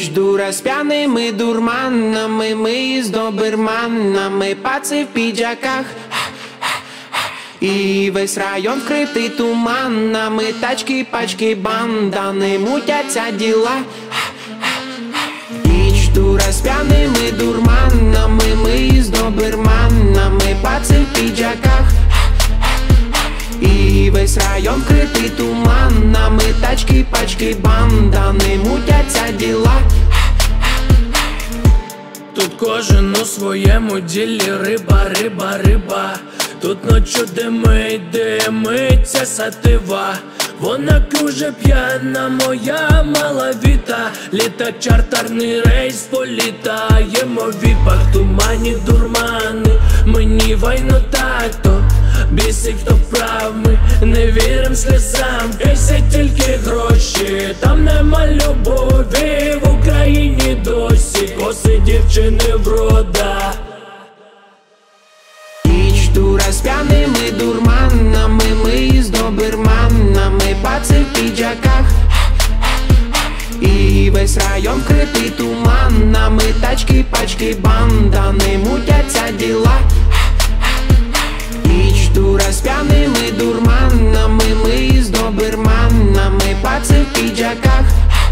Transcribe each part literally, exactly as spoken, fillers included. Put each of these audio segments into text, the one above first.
Жду расп'яними дурманами, ми з доберманами, паци в піджаках. І весь район вкритий туманами, тачки, пачки, бандани, мутяться діла. Ніч жду расп'яними дурманами, ми з доберманами, паци в піджаках. І весь район вкритий туманами, тачки, пачки, бандани, мутяться діла. Тут кожен у своєму ділі, риба, риба, риба. Тут ночу димить, димиться сатива. Вона дуже п'яна, моя малавіта. Літак чартерний рейс, політаємо в віпах. Тумані дурмани, мені вайно так-то. Бісить, хто вправ, ми не вірим сльозам. Бісять тільки гроші, там нема любові. В Україні досі коси дівчини врода. Жду расп'яними дурманами, ми з доберманами, паци в піджаках. І весь район вкритий туманами, тачки, пачки, бандани, мутяться діла. Жду расп'яними дурманами, ми з доберманами, паци в піджаках.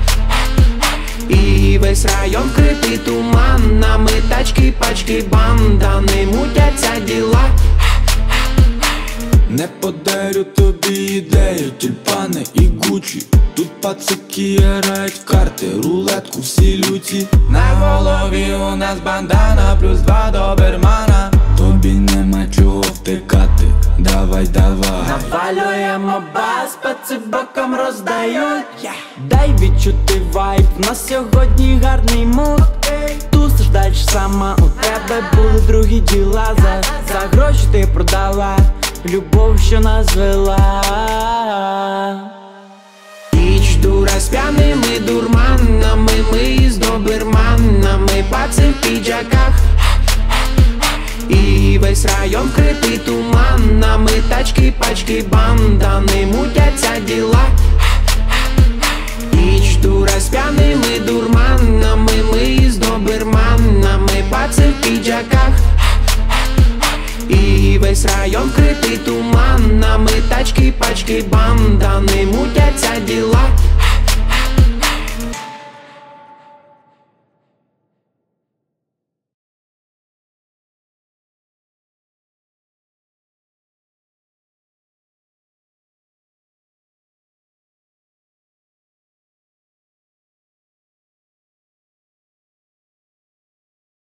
І весь район вкритий туманами, тачки, пачки, бандани, мутяться діла. Не подарю тобі ідею, тюльпани і гучі. Тут пацики грають в карти, рулетку всі люті. На голові у нас бандана, плюс два добермана. Тобі нема чого втикати, давай, давай. Навалюємо бас, паци боком роздають. Дай відчути вайб, на сьогодні гарний муд. Тусиш дальше сама, у тебе були другі діла. За, за гроші ти продала любов, що нас звела. Ніч жду расп'яними дурманами, ми з доберманами, паци в піджаках. І весь район вкритий туманами, тачки, пачки, бандани, мутяться діла. Ніч жду расп'яними дурманами, ми з доберманами, паци в піджаках. І весь район вкритий туманами, тачки, пачки, бандани, мутяться діла.